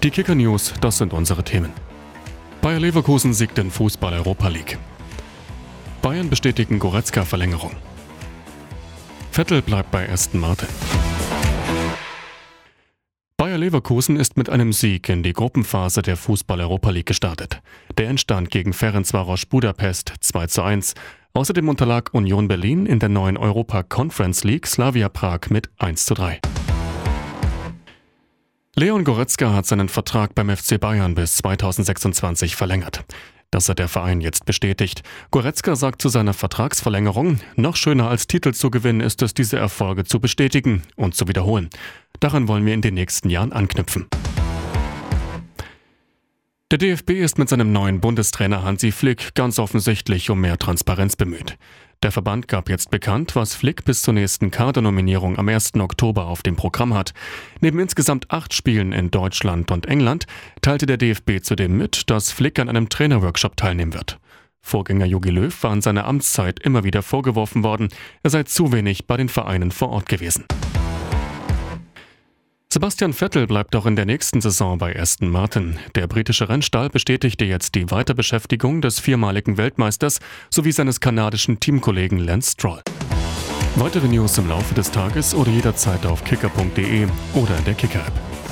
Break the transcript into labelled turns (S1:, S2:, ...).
S1: Die Kicker-News, das sind unsere Themen. Bayer Leverkusen siegt in Fußball-Europa League. Bayern bestätigen Goretzka-Verlängerung. Vettel bleibt bei Aston Martin. Bayer Leverkusen ist mit einem Sieg in die Gruppenphase der Fußball-Europa League gestartet. Der Endstand gegen Ferencváros Budapest 2:1. Außerdem unterlag Union Berlin in der neuen Europa Conference League Slavia Prag mit 1:3. Leon Goretzka hat seinen Vertrag beim FC Bayern bis 2026 verlängert. Das hat der Verein jetzt bestätigt. Goretzka sagt zu seiner Vertragsverlängerung: Noch schöner als Titel zu gewinnen ist es, diese Erfolge zu bestätigen und zu wiederholen. Daran wollen wir in den nächsten Jahren anknüpfen. Der DFB ist mit seinem neuen Bundestrainer Hansi Flick ganz offensichtlich um mehr Transparenz bemüht. Der Verband gab jetzt bekannt, was Flick bis zur nächsten Kadernominierung am 1. Oktober auf dem Programm hat. Neben insgesamt 8 Spielen in Deutschland und England teilte der DFB zudem mit, dass Flick an einem Trainerworkshop teilnehmen wird. Vorgänger Jogi Löw war in seiner Amtszeit immer wieder vorgeworfen worden, er sei zu wenig bei den Vereinen vor Ort gewesen. Sebastian Vettel bleibt auch in der nächsten Saison bei Aston Martin. Der britische Rennstall bestätigte jetzt die Weiterbeschäftigung des viermaligen Weltmeisters sowie seines kanadischen Teamkollegen Lance Stroll. Weitere News im Laufe des Tages oder jederzeit auf kicker.de oder der Kicker-App.